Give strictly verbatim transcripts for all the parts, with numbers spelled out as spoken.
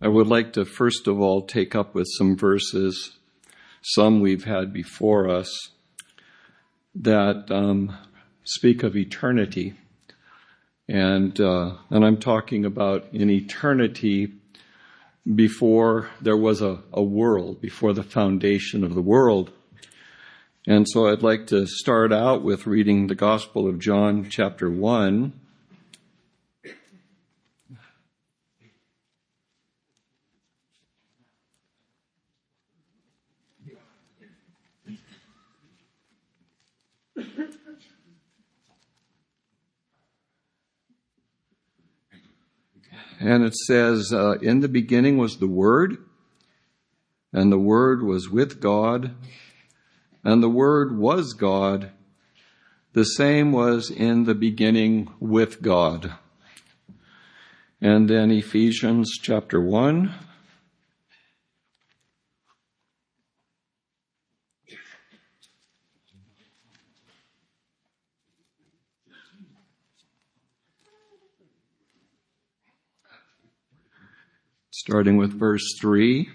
I would like to first of all take up with some verses, some we've had before us, that um, speak of eternity. And uh, and I'm talking about in eternity before there was a, a world, before the foundation of the world. And so I'd like to start out with reading the Gospel of John, chapter one. And it says, uh, in the beginning was the Word, and the Word was with God, and the Word was God. The same was in the beginning with God. And then Ephesians chapter one. Starting with verse three.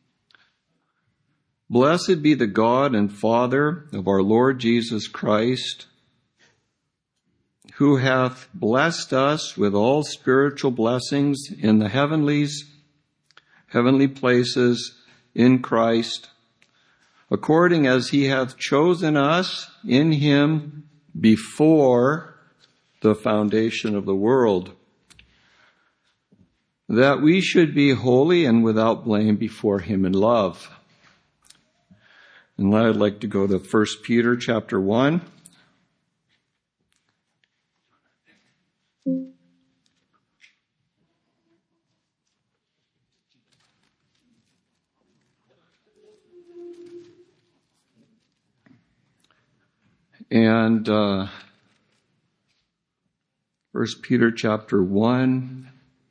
Blessed be the God and Father of our Lord Jesus Christ, who hath blessed us with all spiritual blessings in the heavenlies, heavenly places in Christ, according as he hath chosen us in him before the foundation of the world, that we should be holy and without blame before him in love. And now I'd like to go to First Peter chapter one. And uh, First Peter chapter one.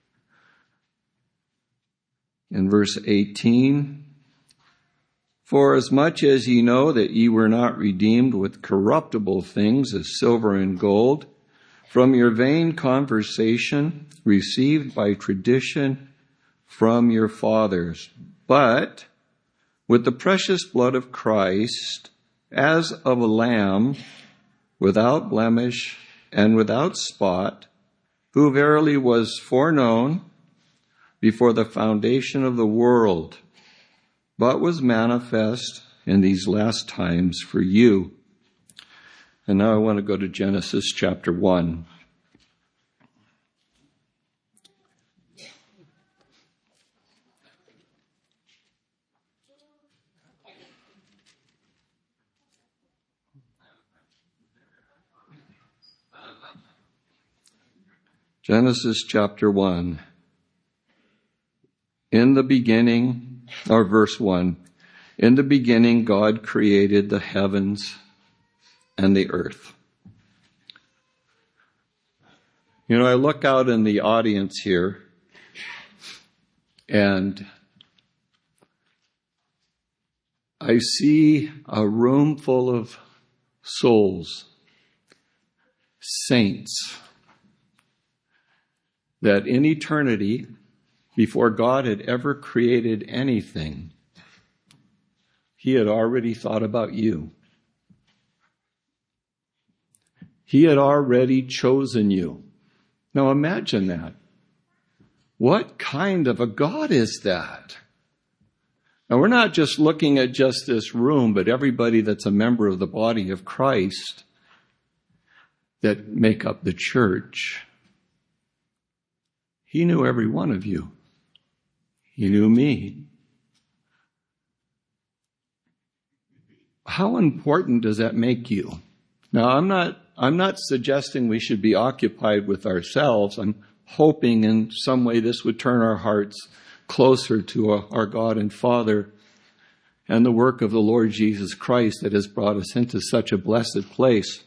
In verse eighteen, for as much as ye know that ye were not redeemed with corruptible things as silver and gold, from your vain conversation received by tradition from your fathers, but with the precious blood of Christ, as of a lamb, without blemish and without spot, who verily was foreknown before the foundation of the world, but was manifest in these last times for you. And now I want to go to Genesis chapter one. Genesis chapter one. In the beginning, or verse one, in the beginning God created the heavens and the earth. You know, I look out in the audience here, and I see a room full of souls, saints, that in eternity, before God had ever created anything, he had already thought about you. He had already chosen you. Now imagine that. What kind of a God is that? Now we're not just looking at just this room, but everybody that's a member of the body of Christ that make up the church. He knew every one of you. He knew me. How important does that make you? Now, I'm not, I'm not suggesting we should be occupied with ourselves. I'm hoping in some way this would turn our hearts closer to our, our God and Father and the work of the Lord Jesus Christ that has brought us into such a blessed place.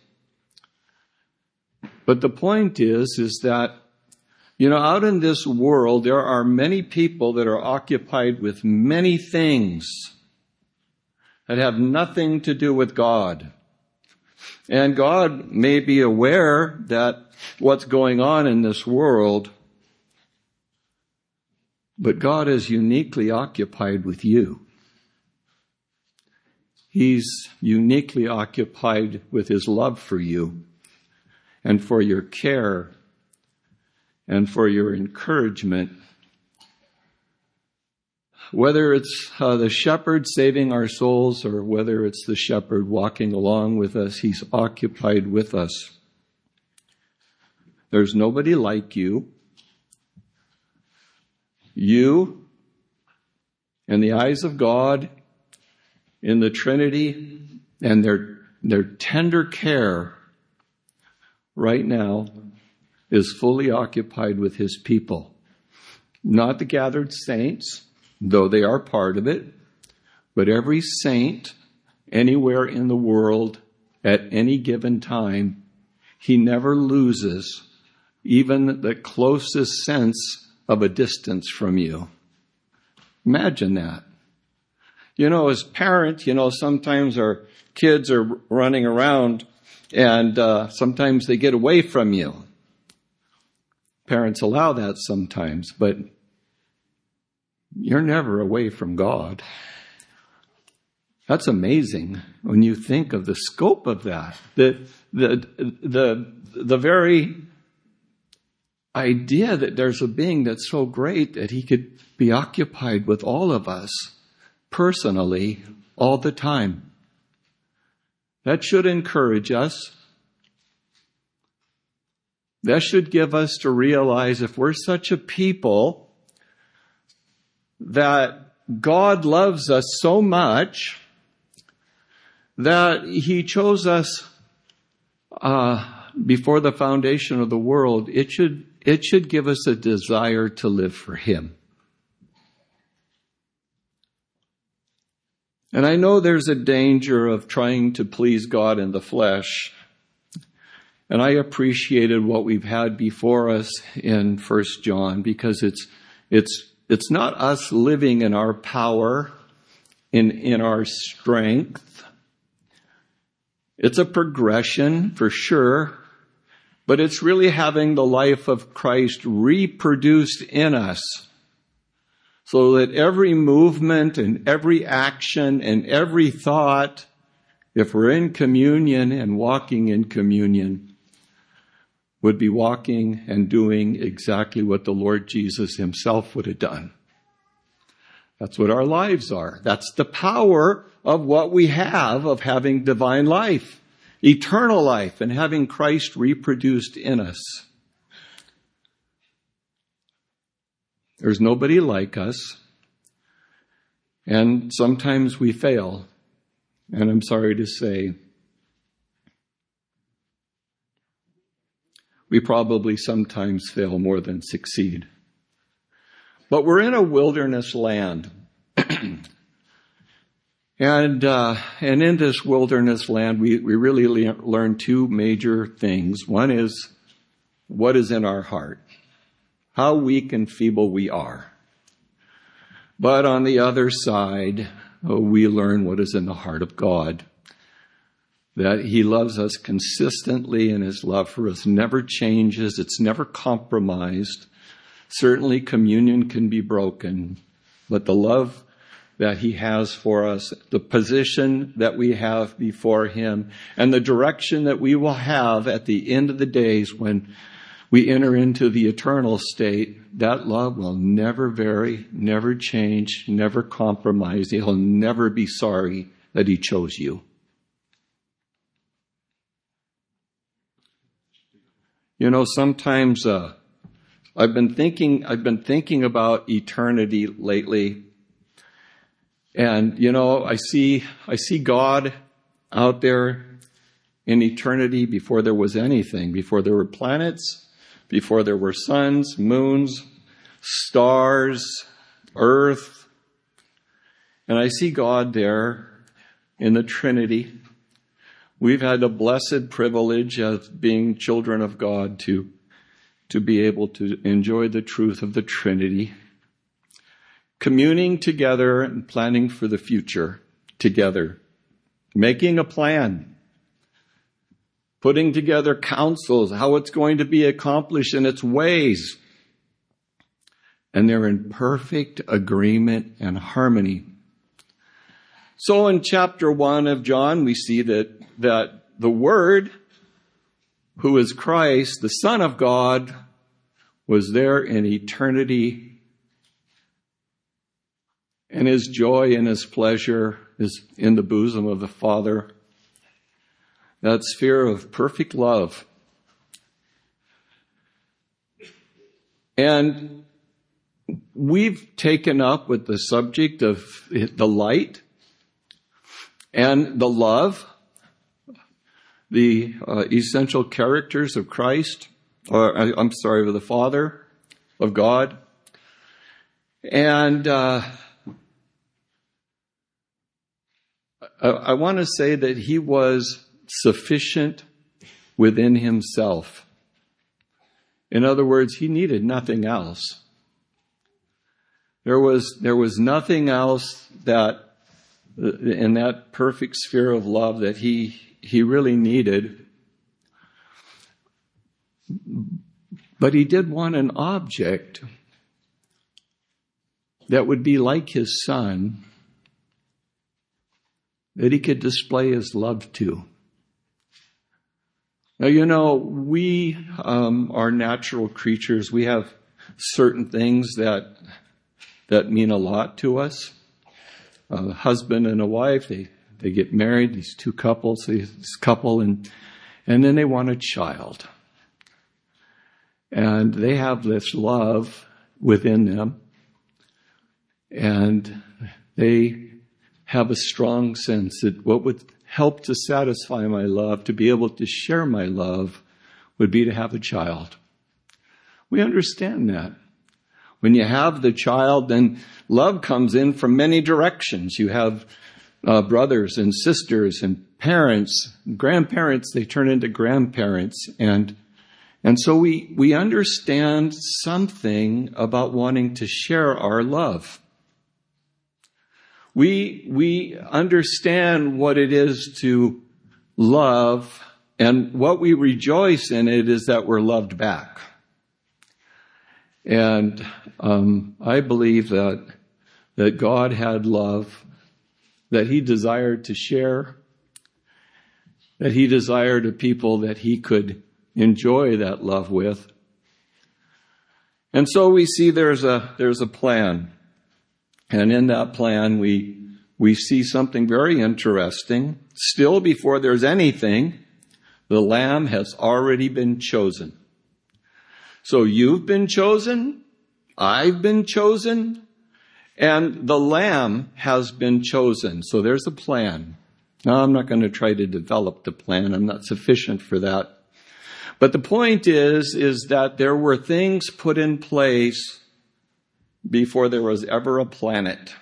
But the point is, is that You know, out in this world, there are many people that are occupied with many things that have nothing to do with God. And God may be aware that what's going on in this world, But God is uniquely occupied with you. He's uniquely occupied with his love for you and for your care and for your encouragement. Whether it's uh, the shepherd saving our souls or whether it's the shepherd walking along with us, he's occupied with us. There's nobody like you. You, in the eyes of God, in the Trinity, and their, their tender care right now is fully occupied with his people. Not the gathered saints, though they are part of it, but every saint anywhere in the world at any given time, he never loses even the closest sense of a distance from you. Imagine that. You know, as parents, you know, sometimes our kids are running around and uh, sometimes they get away from you. Parents allow that sometimes, but you're never away from God. That's amazing when you think of the scope of that. The, the, the, the very idea that there's a being that's so great that he could be occupied with all of us personally all the time. That should encourage us. That should give us to realize if we're such a people that God loves us so much that he chose us uh, before the foundation of the world, it should it should give us a desire to live for him. And I know there's a danger of trying to please God in the flesh. And I appreciated what we've had before us in First John, because it's it's it's not us living in our power, in in our strength. It's a progression for sure, but it's really having the life of Christ reproduced in us, so that every movement and every action and every thought, if we're in communion and walking in communion, would be walking and doing exactly what the Lord Jesus himself would have done. That's what our lives are. That's the power of what we have of having divine life, eternal life, and having Christ reproduced in us. There's nobody like us. And sometimes we fail. And I'm sorry to say, we probably sometimes fail more than succeed. But we're in a wilderness land. and uh, and in this wilderness land, we, we really le- learn two major things. One is what is in our heart, how weak and feeble we are. But on the other side, oh, we learn what is in the heart of God. That he loves us consistently, and his love for us never changes. It's never compromised. Certainly communion can be broken, but the love that he has for us, the position that we have before him, and the direction that we will have at the end of the days when we enter into the eternal state, that love will never vary, never change, never compromise. He'll never be sorry that he chose you. You know, sometimes uh, I've been thinking, I've been thinking about eternity lately, and you know, I see, I see God out there in eternity before there was anything, before there were planets, before there were suns, moons, stars, earth, and I see God there in the Trinity. We've had the blessed privilege of being children of God to, to be able to enjoy the truth of the Trinity, communing together and planning for the future together, making a plan, putting together counsels, how it's going to be accomplished in its ways. and they're in perfect agreement and harmony. So in chapter one of John, we see that, that the Word, who is Christ, the Son of God, was there in eternity, and his joy and his pleasure is in the bosom of the Father. That sphere of perfect love. And we've taken up with the subject of the light and the love, the uh, essential characters of Christ, or I'm sorry, of the Father, of God. And uh, I, I want to say that he was sufficient within himself. In other words, he needed nothing else. There was, there was nothing else that, in that perfect sphere of love, that he, he really needed. But he did want an object that would be like his Son, that he could display his love to. Now, you know, we um, are natural creatures. We have certain things that that mean a lot to us. A husband and a wife, they, they get married, these two couples, this couple, and and then they want a child. And they have this love within them. And they have a strong sense that what would help to satisfy my love, to be able to share my love, would be to have a child. We understand that. When you have the child, then love comes in from many directions. You have uh, brothers and sisters and parents, grandparents, they turn into grandparents. And and so we, we understand something about wanting to share our love. We, we understand what it is to love, and what we rejoice in it is that we're loved back. And um, I believe that that God had love, that he desired to share, that he desired a people that he could enjoy that love with. And so we see there's a there's a plan. And in that plan, we we see something very interesting. Still, before there's anything, the Lamb has already been chosen. So you've been chosen, I've been chosen, and the Lamb has been chosen. So there's a plan. Now, I'm not going to try to develop the plan. I'm not sufficient for that. But the point is, is that there were things put in place before there was ever a planet,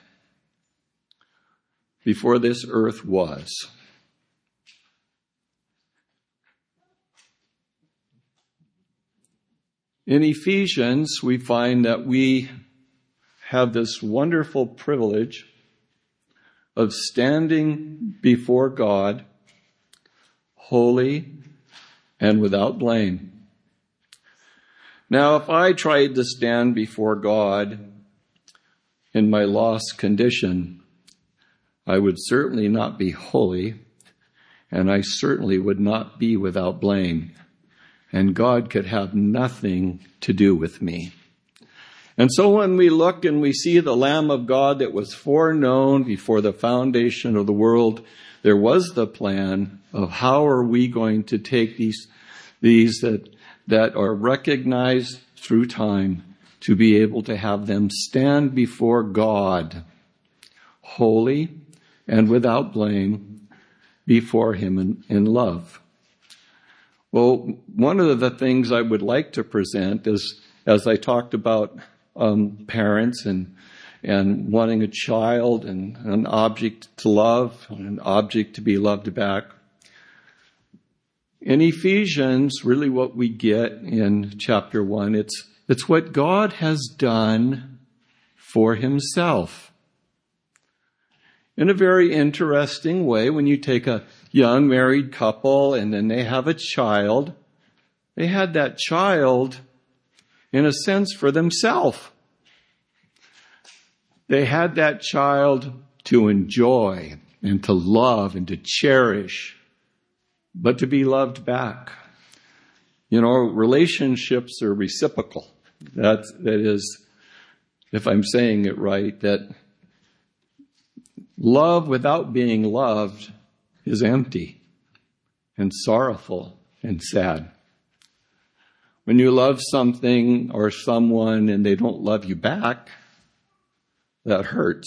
before this earth was. In Ephesians, we find that we have this wonderful privilege of standing before God, holy and without blame. Now, if I tried to stand before God in my lost condition, I would certainly not be holy, and I certainly would not be without blame. And God could have nothing to do with me. And so when we look and we see the Lamb of God that was foreknown before the foundation of the world, there was the plan of how are we going to take these, these that that are recognized through time to be able to have them stand before God, holy and without blame, before him in, in love. Well, one of the things I would like to present is, as I talked about um, parents and and wanting a child and an object to love, an object to be loved back. In Ephesians, really what we get in chapter one, it's it's what God has done for himself. In a very interesting way, when you take a young married couple and then they have a child, they had that child, in a sense, for themselves. They had that child to enjoy and to love and to cherish, but to be loved back. You know, relationships are reciprocal. That, that is, if I'm saying it right, that love without being loved is empty and sorrowful and sad. When you love something or someone and they don't love you back, that hurts.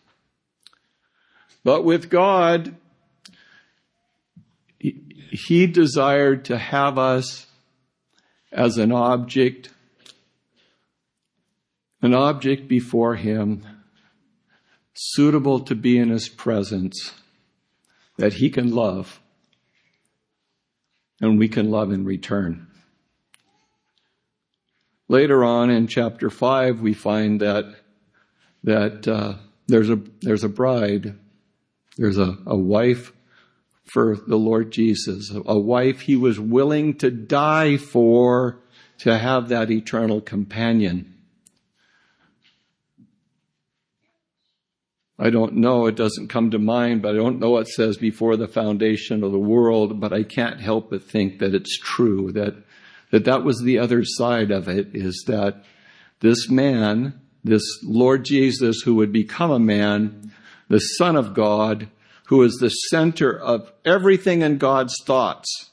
But with God, He desired to have us as an object, an object before Him, suitable to be in His presence, that He can love, and we can love in return. Later on in chapter five, we find that that uh, there's a there's a bride, there's a, a wife for the Lord Jesus, a wife He was willing to die for, to have that eternal companion. I don't know, it doesn't come to mind, but I don't know what it says before the foundation of the world, but I can't help but think that it's true, that that that was the other side of it, is that this man, this Lord Jesus who would become a man, the Son of God, who is the center of everything in God's thoughts.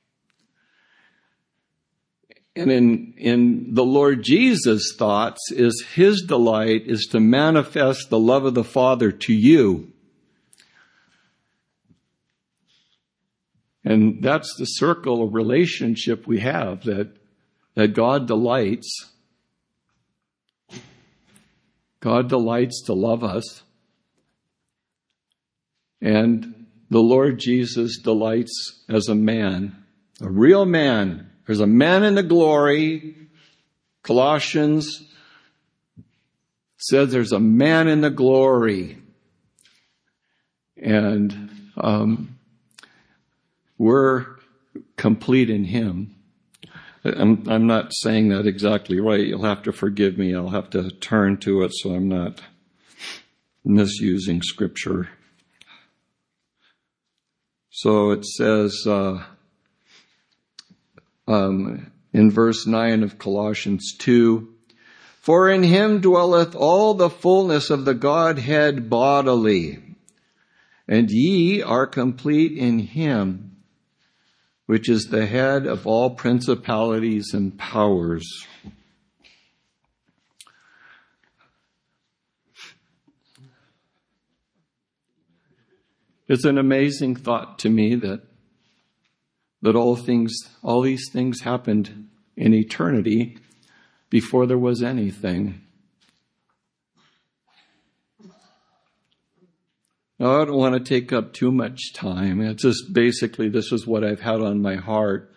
And in, in the Lord Jesus' thoughts is His delight is to manifest the love of the Father to you. And that's the circle of relationship we have, that, that God delights. God delights to love us. And the Lord Jesus delights as a man, a real man. There's a man in the glory. Colossians says there's a man in the glory. And um, we're complete in Him. I'm, I'm not saying that exactly right. You'll have to forgive me. I'll have to turn to it so I'm not misusing Scripture. So it says uh, um, in verse nine of Colossians two, "For in Him dwelleth all the fullness of the Godhead bodily, and ye are complete in Him, which is the head of all principalities and powers." It's an amazing thought to me that that all things, all these things happened in eternity before there was anything. Now, I don't want to take up too much time. It's just basically this is what I've had on my heart.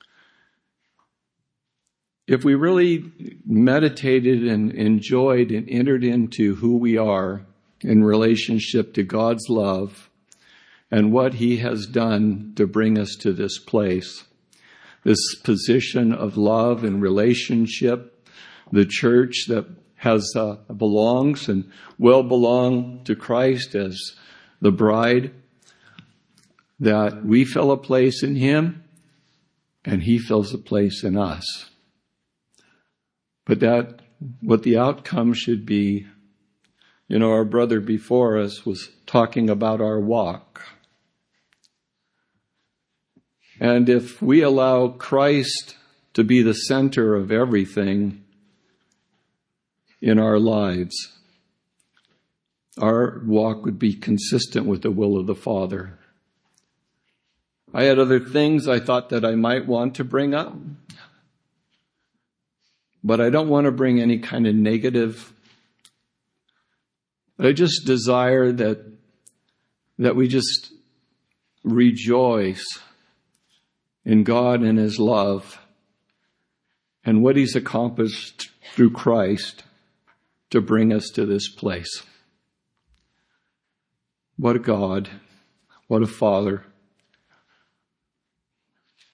If we really meditated and enjoyed and entered into who we are in relationship to God's love and what He has done to bring us to this place, this position of love and relationship, the church that has uh, belongs and will belong to Christ as the bride, that we fill a place in Him and He fills a place in us. But that, what the outcome should be, you know, our brother before us was talking about our walk. And if we allow Christ to be the center of everything in our lives, our walk would be consistent with the will of the Father. I had other things I thought that I might want to bring up, but I don't want to bring any kind of negative. I just desire that, that we just rejoice in God and His love and what He's accomplished through Christ to bring us to this place. What a God, what a Father,